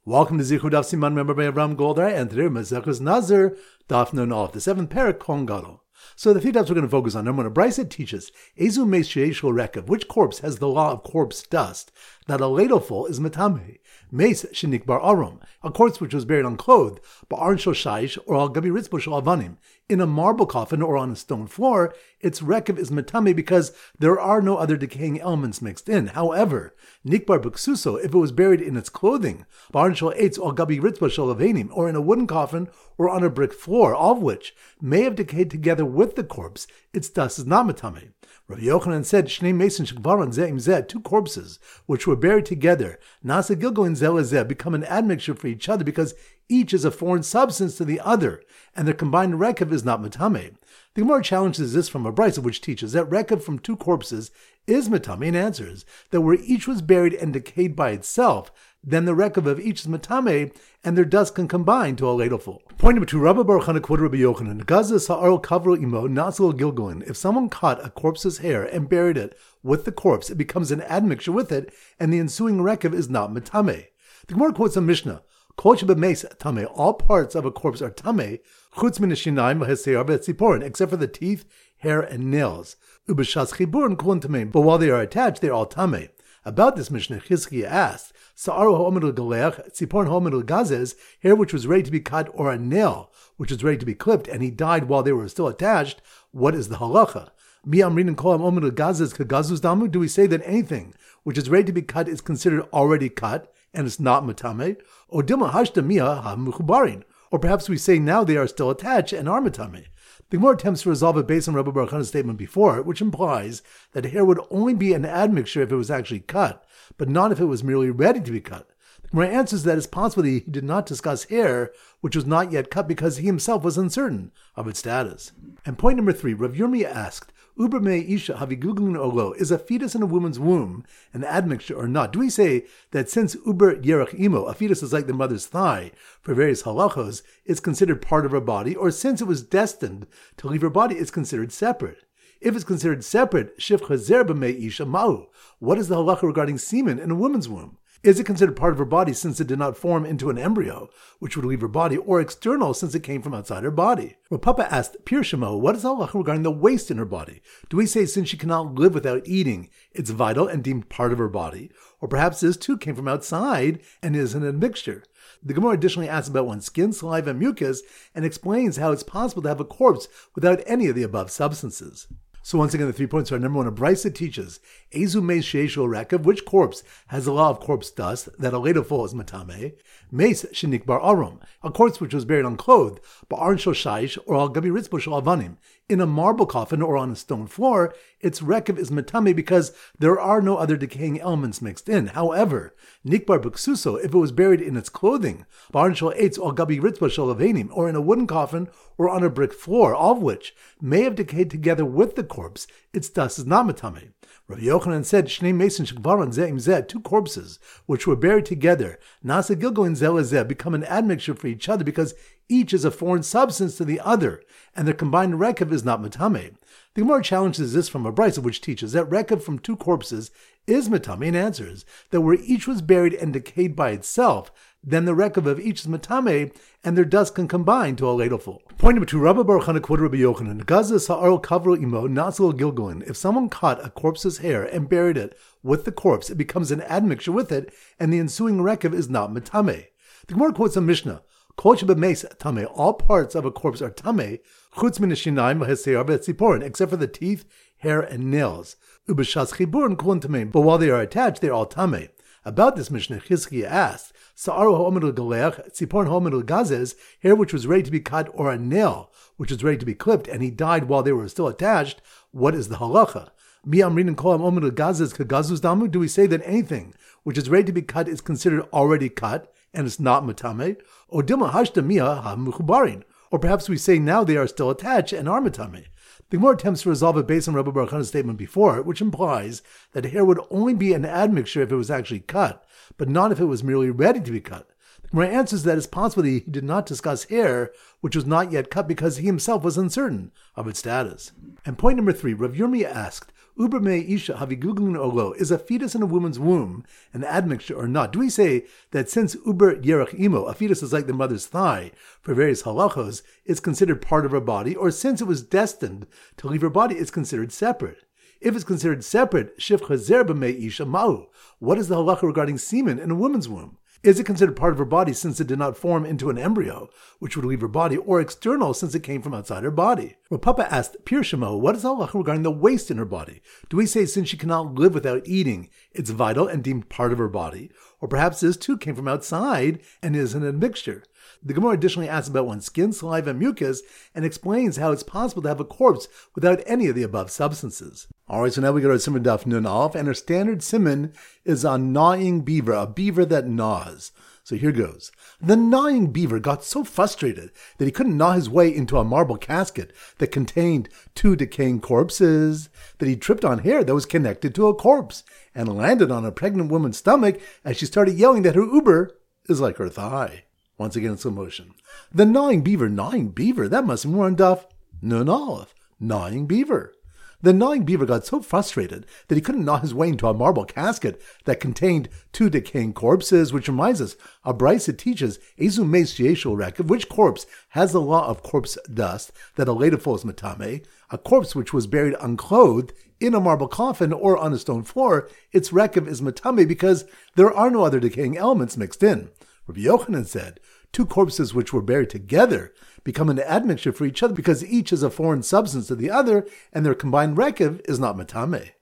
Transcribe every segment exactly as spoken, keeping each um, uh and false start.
Welcome to Zichud Daf Siman, member by Avram Goldar, and today Masechus Nazir, Daf Nun Aleph, the seventh parak, Kohen Gadol. So the three dafs we're going to focus on. Number one, a Brisa teaches, Ezu Meis Sheyesh Lo Rekev, which corpse has the law of corpse dust, that a ladleful is Matame, Meis Shenikbar Arum, a corpse which was buried unclothed, Ba'aron Shel Shaish, or Al Gabi Ritzbo Shel Avanim, in a marble coffin or on a stone floor, its Rekev is Matame because there are no other decaying elements mixed in. However, Nikbar B'Ksuso, if it was buried in its clothing, Ba'aron Shel Eitz, Al Gabi Ritzbo Shel Avanim, or in a wooden coffin or on a brick floor, all of which may have decayed together with the corpse, its dust is not Matame. Rabbi Yochanan said, Shnei Mason Shekvaran Zeh Im Zeh, two corpses which were buried together, Nasa Gilgolin Zeh Lezeh, become an admixture for each other because each is a foreign substance to the other, and their combined rekev is not matame. The Gemara challenges this from a brisa which teaches that rekev from two corpses is matame, and answers that where each was buried and decayed by itself, then the rekev of each is matame, and their dust can combine to a ladleful. Point number two, Rabbi Baruch Hana quoted Rabbi Yochanan, Gaza sa'aro kavro imo nasil gilgolin. If someone cut a corpse's hair and buried it with the corpse, it becomes an admixture with it, and the ensuing rekev is not matame. The Gemara quotes a Mishnah, all parts of a corpse are tame, except for the teeth, hair, and nails. But while they are attached, they are all tame. About this Mishnah, Chizkiah asked, hair which was ready to be cut, or a nail which was ready to be clipped, and he died while they were still attached, what is the halacha? Do we say that anything which is ready to be cut is considered already cut, and it's not matame? Or perhaps we say now they are still attached and are matame. The Gemara attempts to resolve it based on Rabbi Baruch Hana's statement before, which implies that hair would only be an admixture if it was actually cut, but not if it was merely ready to be cut. The Gemara answers that it's possible that he did not discuss hair which was not yet cut because he himself was uncertain of its status. And point number three, Rav Yirmiyah asked, Uber me isha haviguglin olo, is a fetus in a woman's womb an admixture or not? Do we say that since uber yerach imo, a fetus is like the mother's thigh for various halachos, it's considered part of her body, or since it was destined to leave her body, it's considered separate? If it's considered separate, shif chazer b'mei isha ma'u, what is the halacha regarding semen in a woman's womb? Is it considered part of her body since it did not form into an embryo, which would leave her body, or external since it came from outside her body? Rav Papa asked, Pir Shemo, what is the halacha regarding the waste in her body? Do we say since she cannot live without eating, it's vital and deemed part of her body? Or perhaps this too came from outside and is an admixture? The Gemara additionally asks about one's skin, saliva, and mucus, and explains how it's possible to have a corpse without any of the above substances. So once again, the three points are: number one, a brisa teaches, Ezu Meis Sheyesh Lo Rekev, which corpse has the law of corpse dust, that a ladleful is matame, Meis Shenikbar Arum, a corpse which was buried unclothed, Ba'aron Shel Shaish, or Al Gabi Ritzbo Shel Avanim, in a marble coffin or on a stone floor, its rekev is matame because there are no other decaying elements mixed in. However, Nikbar B'Ksuso, if it was buried in its clothing, Ba'aron Shel Eitz, Al Gabi Ritzbo Shel Avanim, or in a wooden coffin or on a brick floor, all of which may have decayed together with the corpse, its dust is not matame. Rabbi Yochanan said, Shnei Mason Shekvaran Zeh Im Zeh, two corpses which were buried together, Nasa Gilgolin Zeh Lezeh, become an admixture for each other because each is a foreign substance to the other, and their combined rekev is not matame. The Gemara challenges this from a brisa which teaches that rekev from two corpses is matame, and answers that where each was buried and decayed by itself, then the rekev of each is matame, and their dust can combine to a ladleful. Point number two, Rabbi Baruch Hana quoted Rabbi Yochanan, Gaza sa'aro kavro imo nasil gilgolin. If someone cut a corpse's hair and buried it with the corpse, it becomes an admixture with it, and the ensuing rekev is not matame. The Gemara quotes a Mishnah, all parts of a corpse are tame, except for the teeth, hair, and nails. But while they are attached, they are all tame. About this Mishnah, Chizkiah asked, hair which was ready to be cut, or a nail which was ready to be clipped, and he died while they were still attached, what is the halacha? Do we say that anything which is ready to be cut is considered already cut, and it's not matame? Or perhaps we say now they are still attached and are matame. The Gemara attempts to resolve it based on Rabbi Baruch Hana's statement before, which implies that hair would only be an admixture if it was actually cut, but not if it was merely ready to be cut. The Gemara answers that it's possible that he did not discuss hair which was not yet cut because he himself was uncertain of its status. And point number three, Rav Yirmiyah asked, Uber me isha haviguglin or lo, is a fetus in a woman's womb an admixture or not? Do we say that since uber yerach imo, a fetus is like the mother's thigh, for various halachos, it's considered part of her body, or since it was destined to leave her body, it's considered separate? If it's considered separate, shif chazer b'mei isha ma'u. What is the halacha regarding semen in a woman's womb? Is it considered part of her body since it did not form into an embryo, which would leave her body, or external since it came from outside her body? Rav Papa asked, Pir Shemo, what is the halacha regarding the waste in her body? Do we say since she cannot live without eating, it's vital and deemed part of her body? Or perhaps this too came from outside and is an admixture? The Gemara additionally asks about one's skin, saliva, and mucus, and explains how it's possible to have a corpse without any of the above substances. Alright, so now we go to Siman Daf Nun Aleph, and our standard siman is on gnawing beaver, a beaver that gnaws. So here goes. The gnawing beaver got so frustrated that he couldn't gnaw his way into a marble casket that contained two decaying corpses, that he tripped on hair that was connected to a corpse, and landed on a pregnant woman's stomach as she started yelling that her uber is like her thigh. Once again in slow motion. The gnawing beaver, gnawing beaver, that must be more on Daf Nun Aleph. Gnawing beaver. The gnawing beaver got so frustrated that he couldn't gnaw his way into a marble casket that contained two decaying corpses, which reminds us, a brisa teaches, Ezu meis sheyeshul rekev, which corpse has the law of corpse dust, that a later falls matame, a corpse which was buried unclothed in a marble coffin or on a stone floor, its rekev is matame because there are no other decaying elements mixed in. Rabbi Yochanan said, two corpses which were buried together become an admixture for each other because each is a foreign substance to the other, and their combined rekev is not matame.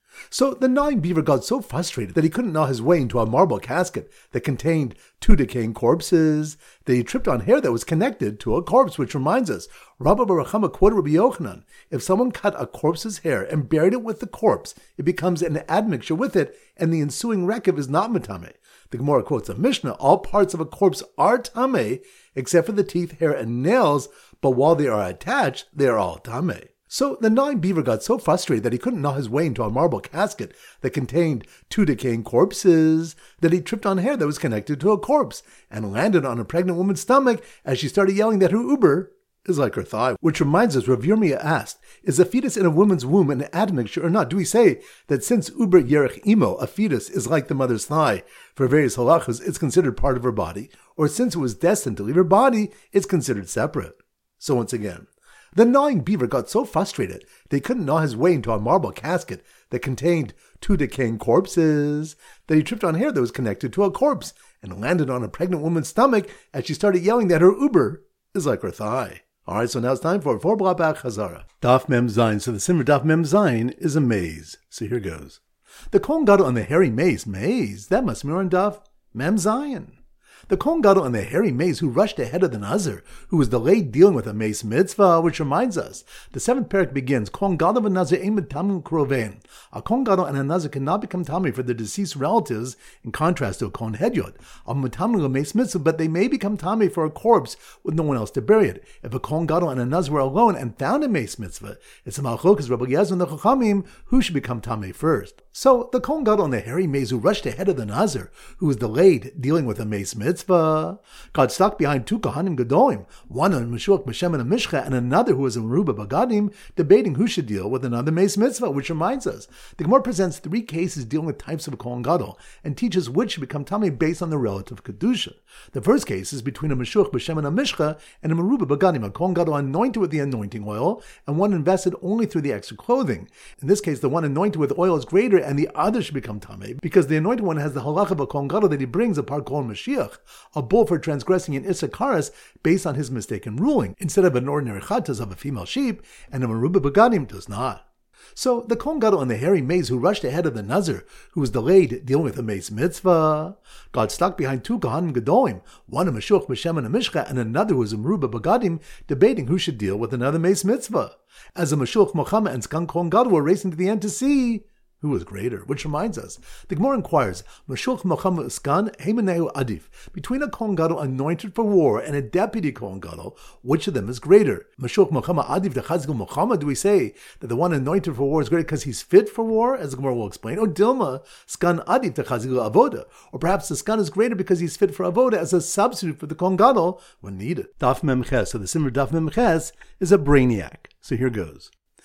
So the gnawing beaver got so frustrated that he couldn't gnaw his way into a marble casket that contained two decaying corpses, that he tripped on hair that was connected to a corpse, which reminds us, Rabbi Bar Chama quoted Rabbi Yochanan, if someone cut a corpse's hair and buried it with the corpse, it becomes an admixture with it, and the ensuing rekev is not matame. The Gemara quotes a Mishnah, all parts of a corpse are tameh, except for the teeth, hair, and nails, but while they are attached, they are all tameh. So the gnawing beaver got so frustrated that he couldn't gnaw his way into a marble casket that contained two decaying corpses, that he tripped on hair that was connected to a corpse, and landed on a pregnant woman's stomach as she started yelling that her uber is like her thigh. Which reminds us, Rav Yirmiyah asked, is a fetus in a woman's womb an admixture or not? Do we say that since uber yerech imo, a fetus, is like the mother's thigh, for various halachas, it's considered part of her body, or since it was destined to leave her body, it's considered separate? So once again, the gnawing beaver got so frustrated that he couldn't gnaw his way into a marble casket that contained two decaying corpses, that he tripped on hair that was connected to a corpse, and landed on a pregnant woman's stomach as she started yelling that her uber is like her thigh. Alright, so now it's time for four blah back Chazara. Daf Mem Zayin. So the simmer Daf Mem Zayin is a maze. So here goes. The Kohen Gadol on the hairy maze. Maze? That must be on Daf Mem Zayin. The Kohen Gadol and the hairy maze who rushed ahead of the Nazir, who was delayed dealing with a mace mitzvah, which reminds us, the seventh parak begins, Kohen Gadol and Nazir ein tamim krovein. A Kohen Gadol and a Nazir cannot become tamim for their deceased relatives, in contrast to a Kohen Hedyot. A tamim a mace mitzvah, but they may become tamim for a corpse with no one else to bury it. If a Kohen Gadol and a Nazir were alone and found a mace mitzvah, it's a malchokas Rabbi Eliezer and the Chachamim who should become tamim first. So the Kohen Gadol and the hairy maze who rushed ahead of the Nazir, who was delayed dealing with a mace mitzvah, got stuck behind two Kohanim Gedolim, one on Meshuach B'Shem and a Mishcha, and another who was in Meruba Bagadim, debating who should deal with another mace mitzvah, which reminds us, the Gemara presents three cases dealing with types of Kohen Gadol, and teaches which should become tamei based on the relative kedusha. The first case is between a Meshuach B'Shem and a Mishcha, and a Meruba Bagadim, a Kohen Gadol anointed with the anointing oil, and one invested only through the extra clothing. In this case, the one anointed with oil is greater, and the other should become tamei, because the anointed one has the halach of a Kohen Gadol that he brings apart Kohen Mashiach, a bull for transgressing an Issachar based on his mistaken ruling, instead of an ordinary chatas of a female sheep, and a Meruba Bagadim does not. So the Kohen Gadol and the hairy maze who rushed ahead of the Nazir, who was delayed dealing with a mace mitzvah, got stuck behind two Kohanim Gedolim, one a Meshuach B'Shem and a Mishcha, and another who was a Meruba Bagadim, debating who should deal with another mace mitzvah. As a Meshuach Mochama and Skan Kohen Gadol were racing to the end to see who was greater, which reminds us, the Gemara inquires, Meshuach Mochama Skan Heimeneu Adif, between a Kohen Gadol anointed for war and a deputy Kohen Gadol, which of them is greater? Meshuach Mochama Adif the Chazgal Mochama, do we say that the one anointed for war is greater because he's fit for war, as the Gemara will explain, or Dilma Skan Adif the Chazgal Avoda, or perhaps the Skan is greater because he's fit for Avoda as a substitute for the Kohen Gadol when needed. Daf Mem Ches, so the Simmer Daf Mem Ches is a brainiac. So here goes.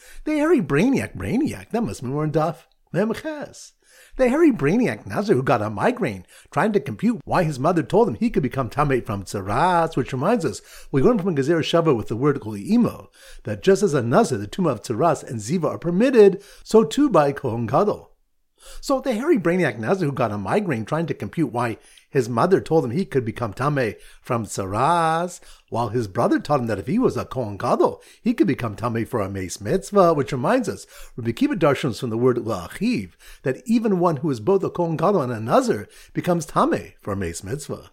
The hairy brainiac, brainiac, that must be more in Daf Memches. The hairy brainiac Nazir who got a migraine, trying to compute why his mother told him he could become Tameh from Tzaras, which reminds us, we learn from Gezer Shava with the word Li'imo, that just as a Nazir, the Tumah of Tzaras and Ziva are permitted, so too by Kohen Gadol. So the hairy brainiac Nazir who got a migraine trying to compute why his mother told him he could become Tameh from Tzaras, while his brother taught him that if he was a Kohen Gadol, he could become Tameh for a Meis Mitzvah, which reminds us, Rabbi Akiva darshans from the word La'achiv, that even one who is both a Kohen Gadol and a Nazir becomes Tameh for a Meis Mitzvah.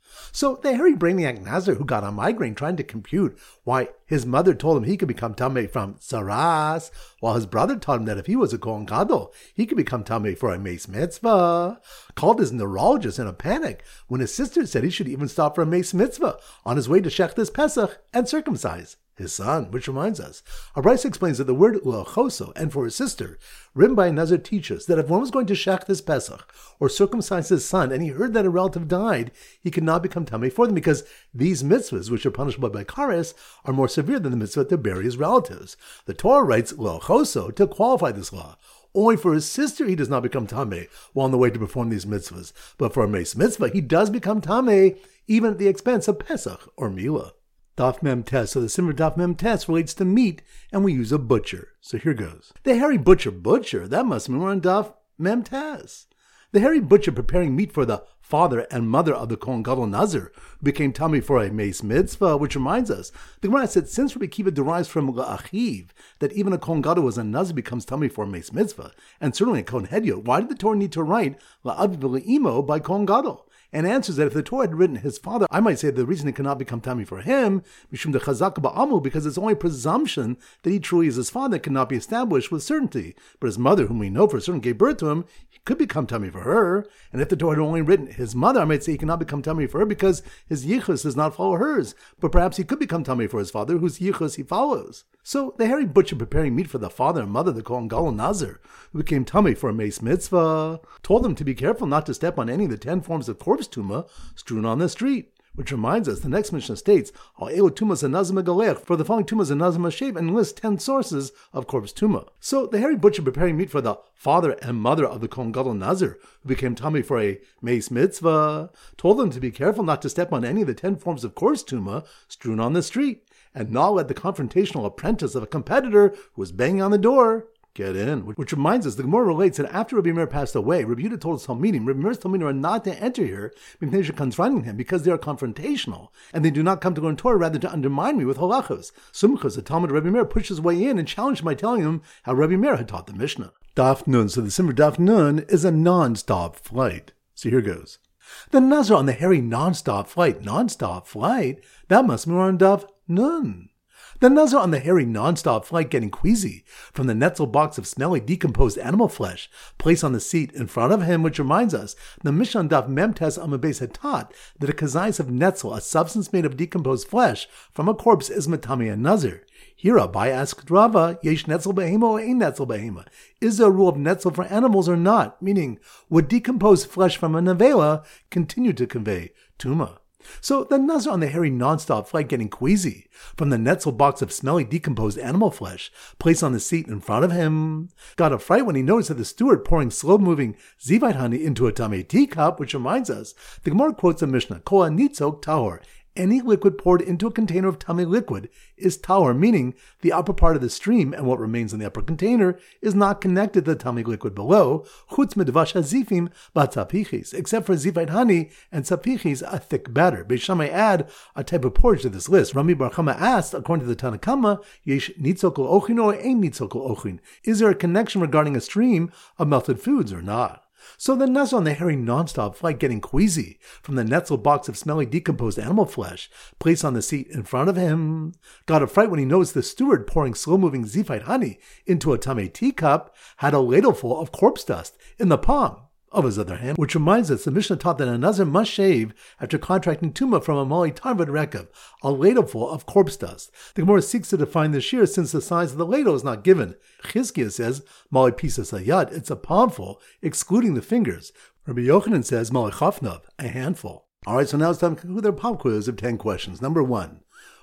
So the hairy brainiac Nazir who got a migraine trying to compute why his mother told him he could become Tameh from Tzaras, while his brother taught him that if he was a Kohen Gadol, he could become Tameh for a Meis Mitzvah, called his neurologist in a panic when his sister said he should even stop for a Meis Mitzvah on his way to Shechtas Pesach and circumcise his son, which reminds us, Abraisa explains that the word U'achoso and for his sister, written by a Nazir, teaches that if one was going to shech this Pesach or circumcise his son and he heard that a relative died, he could not become Tameh for them because these mitzvahs, which are punishable by Kares, are more severe than the mitzvah to bury his relatives. The Torah writes U'achoso to qualify this law. Only for his sister he does not become Tameh while on the way to perform these mitzvahs, but for a Meis Mitzvah he does become Tameh even at the expense of Pesach or Milah. Daf Mem Tes. So the Simmer Daf Mem Tes relates to meat, and we use a butcher. So here goes. The hairy butcher, butcher, that must mean we're on Daf Mem Tes. The hairy butcher preparing meat for the father and mother of the Kohen Gadol Nazir, who became Tameh for a Meis Mitzvah, which reminds us, the Gemara said, since Rabbi Akiva derives from La'achiv, that even a Kohen Gadol was a Nazir becomes Tameh for a Meis Mitzvah, and certainly a Kohen Hedyot, why did the Torah need to write La'aviv Le'imo by Kohen Gadol? And answers that if the Torah had written his father, I might say the reason it cannot become Tameh for him, Mishum de Chazak Ba'amu, because it's only presumption that he truly is his father cannot be established with certainty. But his mother, whom we know for certain gave birth to him, he could become Tameh for her. And if the Torah had only written his mother, I might say he cannot become Tameh for her because his yichus does not follow hers. But perhaps he could become Tameh for his father, whose yichus he follows. So the hairy butcher preparing meat for the father and mother, the Kohen Gadol Nazir, who became Tameh for a Meis Mitzvah, told them to be careful not to step on any of the ten forms of corpse tumah strewn on the street. Which reminds us, the next Mishnah states, Al elu tumas and nazim megalech, for the following tumas and nazim shape, and lists ten sources of corpse tumah. So the hairy butcher preparing meat for the father and mother of the Kohen Gadol Nazir, who became Tameh for a Meis Mitzvah, told them to be careful not to step on any of the ten forms of corpse tumah strewn on the street, and not let the confrontational apprentice of a competitor who was banging on the door get in. Which reminds us, the Gemara relates that after Rabbi Meir passed away, Rabbi Yehuda told his Talmidim, Rabbi Meir's Talmidim are not to enter here confronting him because they are confrontational, and they do not come to learn Torah, rather to undermine me with halachos. Sumchas, the Talmud of Rabbi Meir, pushed his way in and challenged him by telling him how Rabbi Meir had taught the Mishnah. Daf Nun. So the Simmer Daf Nun is a non-stop flight. So here goes. The Nazir on the hairy non-stop flight, non-stop flight, that must be on Daf Nun. The Nazir on the hairy non-stop flight getting queasy from the netzel box of smelly decomposed animal flesh placed on the seat in front of him, which reminds us, the Mishnah Daf Mem Tes Amud Beis had taught that a kazayis of netzel, a substance made of decomposed flesh from a corpse, is matami and Nazir. Here Abai asked Rava, Yesh netzel behema or ein netzel behema? Is there a rule of netzel for animals or not? Meaning, would decomposed flesh from a nevela continue to convey tuma? So the Nazir on the hairy non-stop flight getting queasy from the netzel box of smelly decomposed animal flesh placed on the seat in front of him got a fright when he noticed that the steward pouring slow-moving zivite honey into a tamei teacup, which reminds us, the Gemara quotes a Mishnah, Kol hanitzok tahor. Any liquid poured into a container of tamei liquid is tahor, meaning the upper part of the stream and what remains in the upper container is not connected to the tamei liquid below, chutz midvash hazifim b'tzapichis, except for zivite honey and tzapichis, a thick batter. Beis Shammai add a type of porridge to this list. Rami Bar Chama asked, according to the Tanna Kama, yesh nitzokol ochin or ein nitzokol ochin? Is there a connection regarding a stream of melted foods or not? So the Nazir on the hairy non-stop flight getting queasy from the netzel box of smelly decomposed animal flesh placed on the seat in front of him got a fright when he noticed the steward pouring slow-moving zivite honey into a tamei teacup had a ladleful of corpse dust in the palm of his other hand, which reminds us the Mishnah taught that a Nazir must shave after contracting tumah from a mali tarvad rekav, a ladleful of corpse dust. The Gemara seeks to define the shear since the size of the ladle is not given. Chizkiah says mali pisas hayad, it's a palmful, excluding the fingers. Rabbi Yochanan says mali chafnav, a handful. All right, so now it's time to conclude our pop quiz of ten questions. Number one.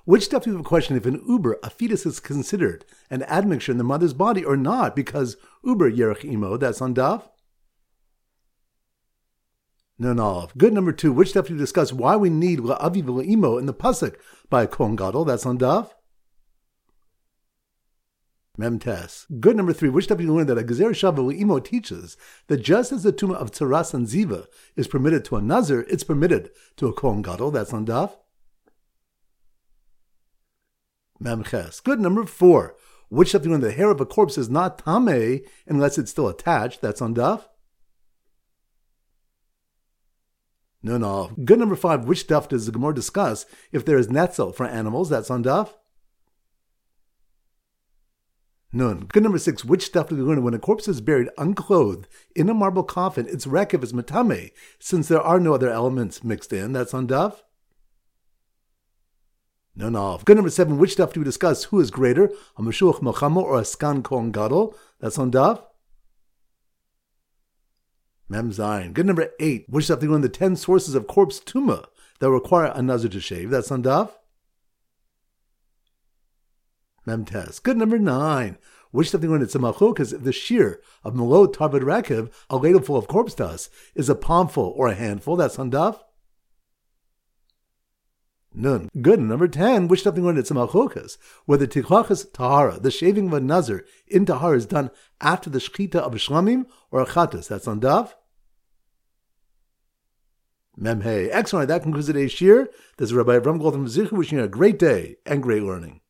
Which stuff do you have a question if an uber, a fetus, is considered an admixture in the mother's body or not? Because uber yerech imo, that's on daf. Nun Aleph. Good number two. Which stuff do you discuss why we need la'aviv la'imo in the pasuk by a Kohen Gadol? That's on daf. Mem Tes. Good number three. Which stuff do you learn that a gezer shava la'imo teaches that just as the tumah of tzaras and ziva is permitted to a nazir, it's permitted to a Kohen Gadol? That's on daf. Mem Ches. Good number four. Which stuff do you learn that the hair of a corpse is not tameh unless it's still attached? That's on daf. No, no. Good number five. Which stuff does the Gemara discuss if there is netzel for animals? That's on daf. Nun. Good number six. Which stuff do we learn when a corpse is buried unclothed in a marble coffin? Its rekev is matame, since there are no other elements mixed in. That's on daf. No, no. Good number seven. Which stuff do we discuss? Who is greater, a Meshuach Melchama or a Skan Kohen Gadol? That's on daf. Mem Zayin. Good number eight. Which stuff do we learn the ten sources of corpse tumah that require a nazir to shave? That's on daf. Mem Tes. Good number nine. Which stuff do we learn it's a machokas if the shear of melot tarvad rekev, a ladle full of corpse dust, is a palmful or a handful? That's on daf. Nun. Good. Number ten. Which stuff do we learn it's a machokas whether tiklachas tahara, the shaving of a nazir in tahara, is done after the shechita of a shlamim or a chatas? That's on daf. Mem Hey. Excellent. That concludes today's shir. This is Rabbi Avram Goldman Zichu wishing you a great day and great learning.